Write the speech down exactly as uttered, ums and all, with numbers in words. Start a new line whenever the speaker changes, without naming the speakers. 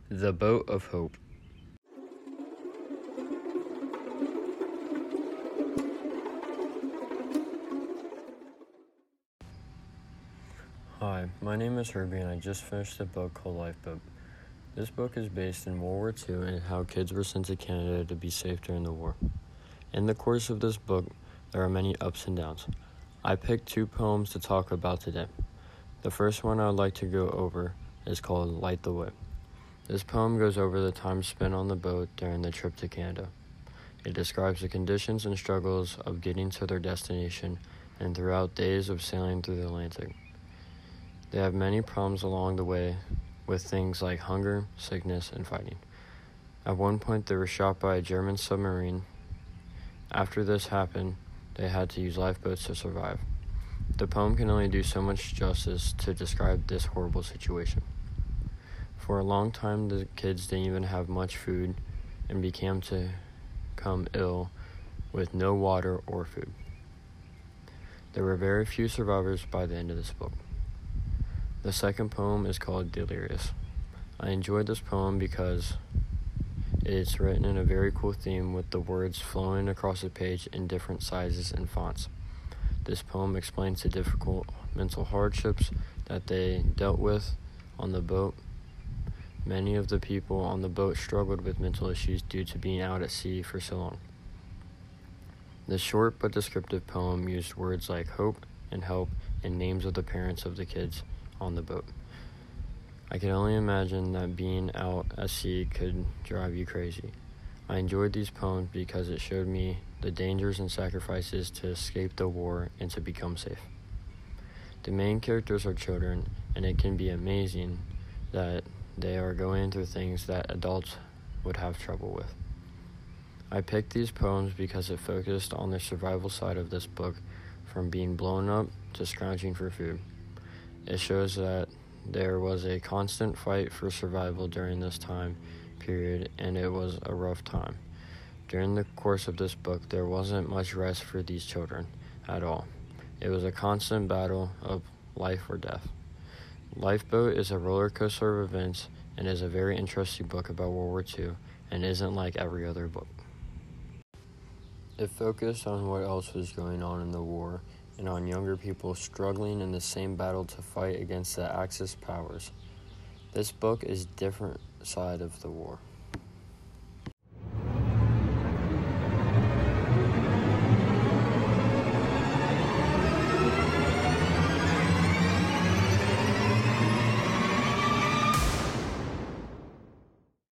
The Boat of Hope. Hi, my name is Herbie and I just finished a book called Lifeboat. This book is based in World War Two and how kids were sent to Canada to be safe during the war. In the course of this book, there are many ups and downs. I picked two poems to talk about today. The first one I would like to go over is called Light the Way. This poem goes over the time spent on the boat during the trip to Canada. It describes the conditions and struggles of getting to their destination and throughout days of sailing through the Atlantic. They have many problems along the way with things like hunger, sickness, and fighting. At one point, they were shot by a German submarine. After this happened, they had to use lifeboats to survive. The poem can only do so much justice to describe this horrible situation. For a long time, the kids didn't even have much food and began to become ill with no water or food. There were very few survivors by the end of this book. The second poem is called Delirious. I enjoyed this poem because it's written in a very cool theme with the words flowing across the page in different sizes and fonts. This poem explains the difficult mental hardships that they dealt with on the boat. Many of the people on the boat struggled with mental issues due to being out at sea for so long. The short but descriptive poem used words like hope and help and names of the parents of the kids on the boat. I can only imagine that being out at sea could drive you crazy. I enjoyed these poems because it showed me the dangers and sacrifices to escape the war and to become safe. The main characters are children, and it can be amazing that they are going through things that adults would have trouble with. I picked these poems because it focused on the survival side of this book, from being blown up to scrounging for food. It shows that there was a constant fight for survival during this time period, and it was a rough time. During the course of this book, there wasn't much rest for these children at all. It was a constant battle of life or death. Lifeboat is a roller coaster of events and is a very interesting book about World War Two and isn't like every other book. It focused on what else was going on in the war and on younger people struggling in the same battle to fight against the Axis powers. This book is a different side of the war.